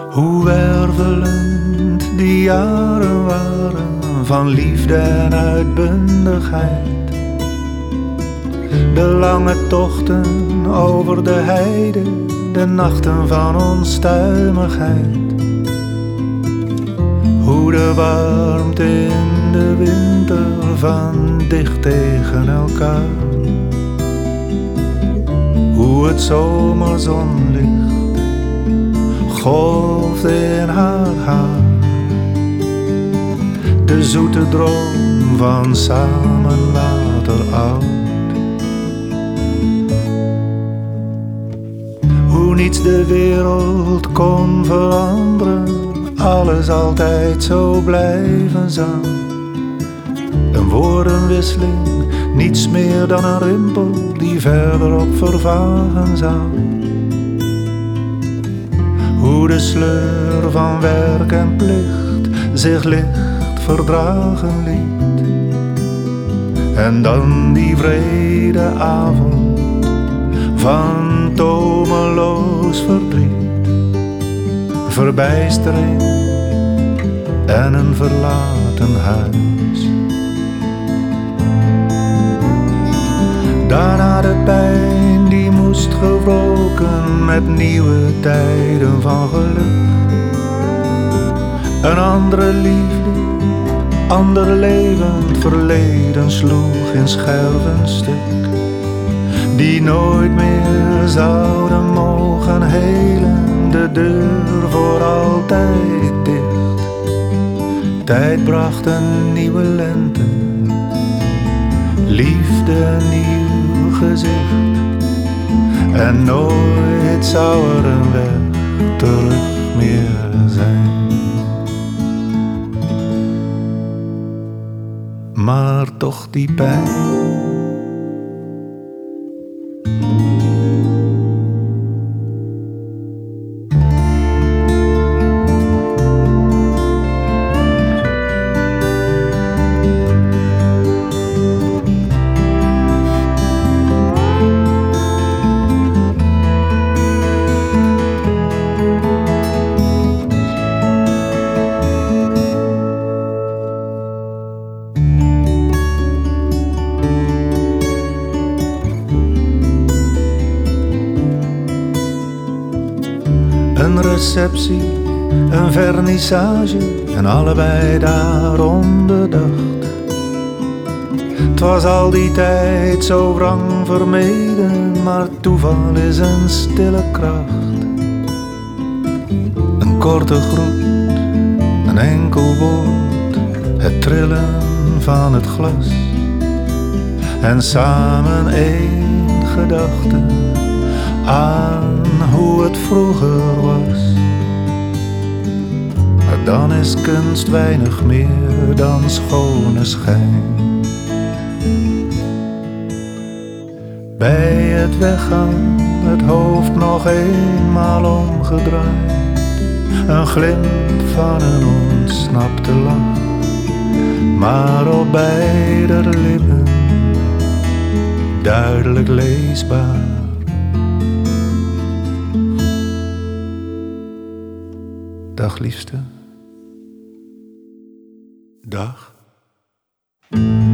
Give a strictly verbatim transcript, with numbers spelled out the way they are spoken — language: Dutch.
Hoe wervelend die jaren waren van liefde en uitbundigheid. De lange tochten over de heide, de nachten van onstuimigheid. Hoe de warmte in de winter van dicht tegen elkaar. Hoe het zomerzonlicht golft in haar haar. De zoete droom van samen later oud. Hoe niets de wereld kon veranderen, alles altijd zo blijven zou. Een woordenwisseling, niets meer dan een rimpel die verderop vervagen zou. Hoe de sleur van werk en plicht zich licht verdragen liet. En dan die vrede avond van tomeloos verdriet, verbijstering en een verlaten huis. Daarna de pijn die moest gewroken met nieuwe tijden van geluk. Een andere liefde, ander levend verleden sloeg in scherven stuk, die nooit meer zouden mogen helen, de deur voor altijd dicht. Tijd bracht een nieuwe lente, liefde een nieuw gezicht. En nooit zou er een weg terug meer zijn. Maar toch die pijn. Een receptie, een vernissage en allebei daarom bedacht. 'T was al die tijd zo wrang vermeden, maar toeval is een stille kracht. Een korte groet, een enkel woord, het trillen van het glas. En samen één gedachte aan hoe het vroeger was. Maar dan is kunst weinig meer dan schone schijn. Bij het weggaan, het hoofd nog eenmaal omgedraaid. Een glimp van een ontsnapte lach, maar op beider lippen duidelijk leesbaar. Dag liefste. Dag.